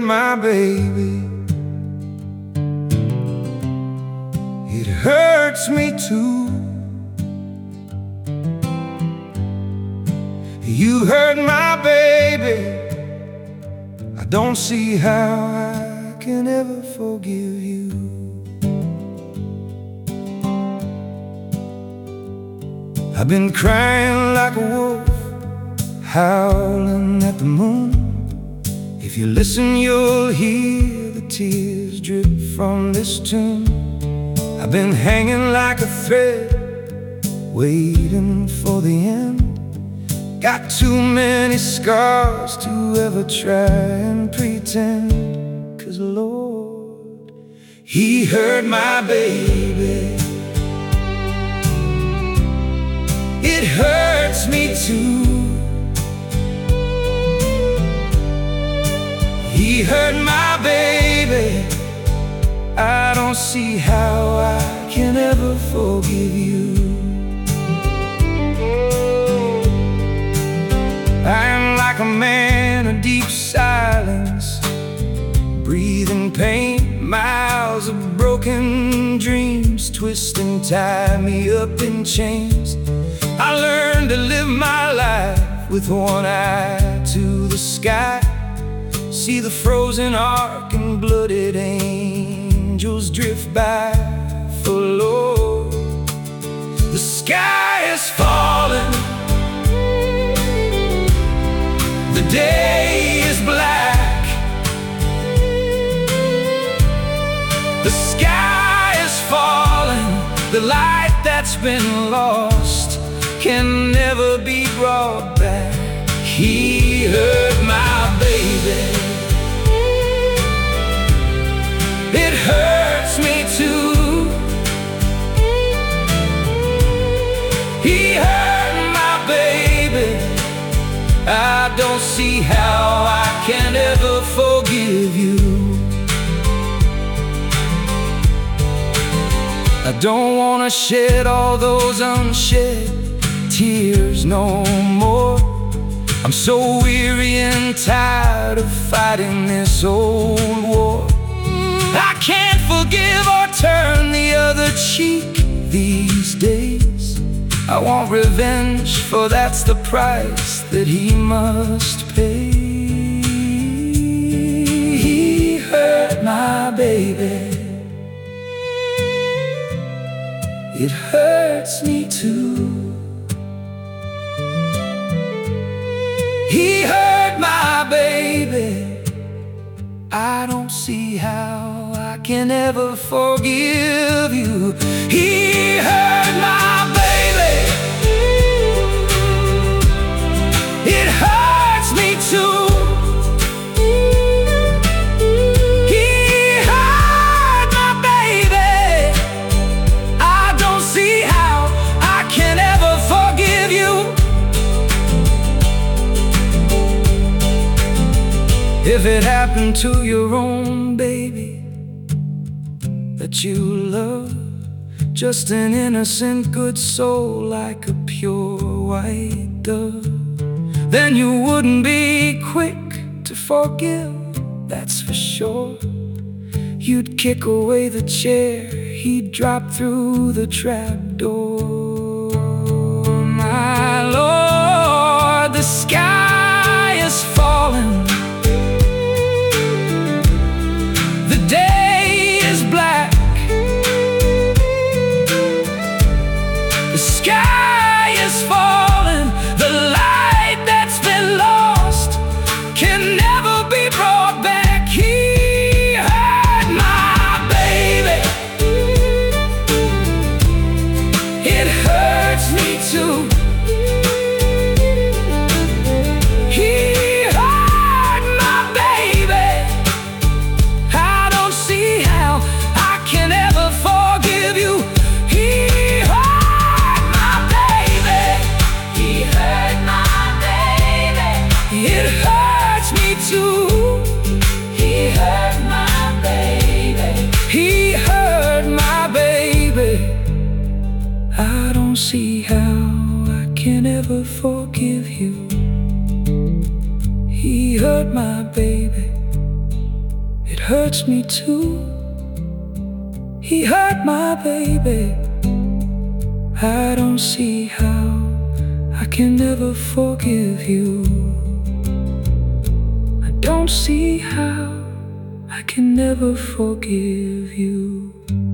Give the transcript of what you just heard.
my baby. It hurts me too. You hurt my baby. I don't see how I can ever forgive you. I've been crying like a wolf, howling at the moon. If you listen, you'll hear the tears drip from this tune. I've been hanging like a thread, waiting for the end. Got too many scars to ever try and pretend. 'Cause Lord, He hurt my baby. It hurts me too. He hurt my baby. I don't see how I can ever forgive you. I'm like a man of deep silence, breathing pain. Miles of broken dreams twist and tie me up in chains. I learned to live my life with one eye to the sky. See the frozen ark and blooded angels drift by. For Lord, the sky is falling, the day is black, the sky is falling, the light that's been lost can never be brought back. He hurt my baby. It hurts me too. He hurt my baby. I don't see how I can ever forgive you. I don't wanna shed all those unshed tears no more. I'm so weary and tired of fighting this old war. I can't forgive or turn the other cheek these days. I want revenge, for that's the price that he must pay. He hurt my baby. It hurts me too. He hurt my baby. I don't see how I can ever forgive you. He hurt my baby. It hurts me too. He hurt my baby. I don't see how I can ever forgive you. If it happened to your own baby that you love, just an innocent good soul like a pure white dove, then you wouldn't be quick to forgive, that's for sure. You'd kick away the chair, he'd drop through the trap door. My Lord, the sky is falling, the day is black, the sky is falling, the light that's been lost can never be brought back. He hurt my baby. It hurts me too. He hurt my baby. I don't see how I can ever forgive you. He hurt my baby. He hurt my baby. It hurts me too. He hurt my baby. He hurt my baby. I don't see how I can ever forgive you. He hurt my baby. hurts me too. He hurt my baby. I don't see how I can never forgive you. I don't see how I can never forgive you.